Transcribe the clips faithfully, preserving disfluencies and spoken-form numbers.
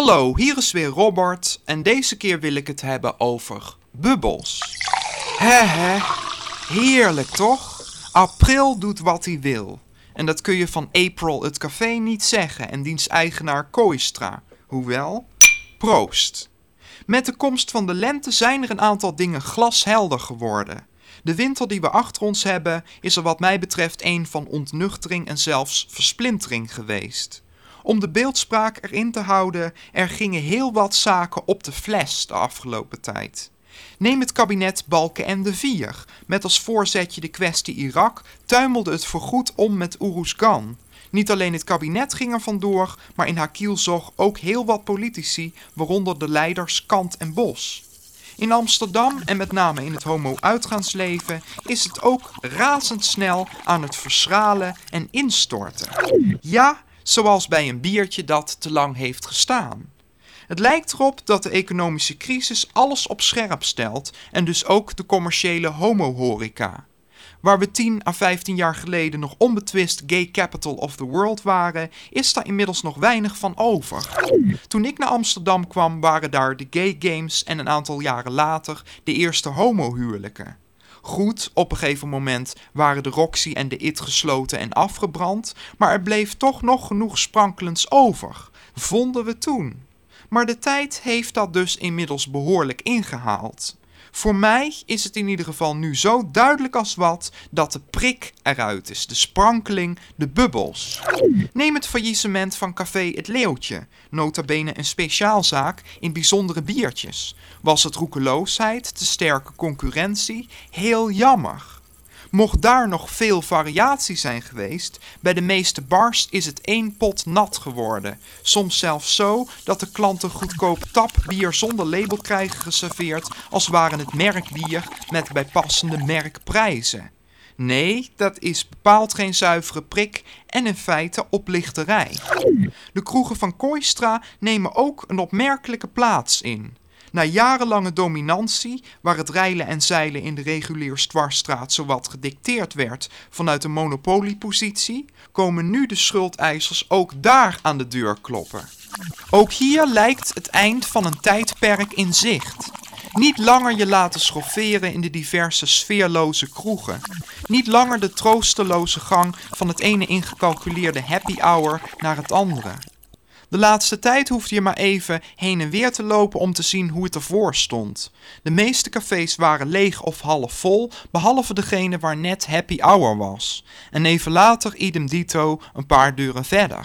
Hallo, hier is weer Robert en deze keer wil ik het hebben over bubbels. Hè hè, heerlijk toch? April doet wat hij wil. En dat kun je van April het café niet zeggen en diens eigenaar Kooistra. Hoewel, proost. Met de komst van de lente zijn er een aantal dingen glashelder geworden. De winter die we achter ons hebben is er wat mij betreft een van ontnuchtering en zelfs versplintering geweest. Om de beeldspraak erin te houden, er gingen heel wat zaken op de fles de afgelopen tijd. Neem het kabinet Balkenende vier. Met als voorzetje de kwestie Irak tuimelde het voorgoed om met Oeroesgan. Niet alleen het kabinet ging er vandoor, maar in haar kielzog ook heel wat politici, waaronder de leiders Kant en Bos. In Amsterdam en met name in het homo-uitgaansleven is het ook razendsnel aan het verschralen en instorten. Ja, zoals bij een biertje dat te lang heeft gestaan. Het lijkt erop dat de economische crisis alles op scherp stelt en dus ook de commerciële homohoreca. Waar we tien à vijftien jaar geleden nog onbetwist gay capital of the world waren, is daar inmiddels nog weinig van over. Toen ik naar Amsterdam kwam waren daar de gay games en een aantal jaren later de eerste homohuwelijken. Goed, op een gegeven moment waren de Roxy en de I T gesloten en afgebrand, maar er bleef toch nog genoeg sprankelends over, vonden we toen. Maar de tijd heeft dat dus inmiddels behoorlijk ingehaald. Voor mij is het in ieder geval nu zo duidelijk als wat dat de prik eruit is, de sprankeling, de bubbels. Neem het faillissement van Café Het Leeuwtje, nota bene een speciaalzaak in bijzondere biertjes. Was het roekeloosheid, te sterke concurrentie? Heel jammer. Mocht daar nog veel variatie zijn geweest, bij de meeste bars is het één pot nat geworden. Soms zelfs zo dat de klanten goedkoop tapbier zonder label krijgen geserveerd als waren het merkbier met bijpassende merkprijzen. Nee, dat is bepaald geen zuivere prik en in feite oplichterij. De kroegen van Kooistra nemen ook een opmerkelijke plaats in. Na jarenlange dominantie, waar het reilen en zeilen in de reguliersdwarsstraat zowat gedicteerd werd vanuit een monopoliepositie, komen nu de schuldeisers ook daar aan de deur kloppen. Ook hier lijkt het eind van een tijdperk in zicht. Niet langer je laten schofferen in de diverse sfeerloze kroegen. Niet langer de troosteloze gang van het ene ingecalculeerde happy hour naar het andere. De laatste tijd hoefde je maar even heen en weer te lopen om te zien hoe het ervoor stond. De meeste cafés waren leeg of half vol, behalve degene waar net happy hour was. En even later idem dito een paar deuren verder.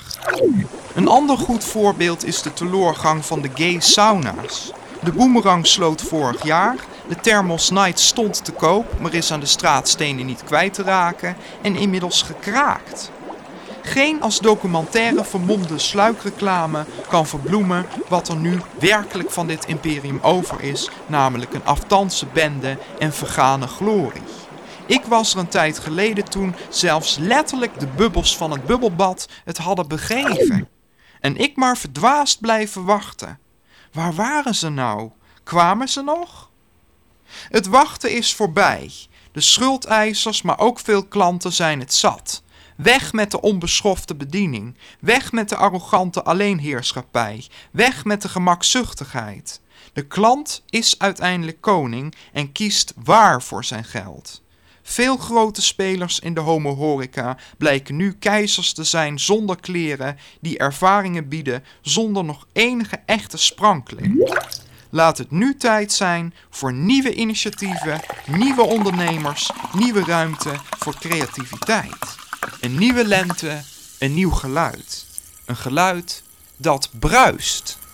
Een ander goed voorbeeld is de teloorgang van de gay sauna's. De Boomerang sloot vorig jaar, de Thermos Night stond te koop, maar is aan de straatstenen niet kwijt te raken en inmiddels gekraakt. Geen als documentaire vermomde sluikreclame kan verbloemen wat er nu werkelijk van dit imperium over is, namelijk een aftanse bende en vergane glorie. Ik was er een tijd geleden toen zelfs letterlijk de bubbels van het bubbelbad het hadden begeven. En ik maar verdwaasd blijven wachten. Waar waren ze nou? Kwamen ze nog? Het wachten is voorbij. De schuldeisers, maar ook veel klanten zijn het zat. Weg met de onbeschofte bediening. Weg met de arrogante alleenheerschappij. Weg met de gemakzuchtigheid. De klant is uiteindelijk koning en kiest waar voor zijn geld. Veel grote spelers in de homohoreca blijken nu keizers te zijn zonder kleren, die ervaringen bieden zonder nog enige echte sprankeling. Laat het nu tijd zijn voor nieuwe initiatieven, nieuwe ondernemers, nieuwe ruimte voor creativiteit. Een nieuwe lente, een nieuw geluid. Een geluid dat bruist.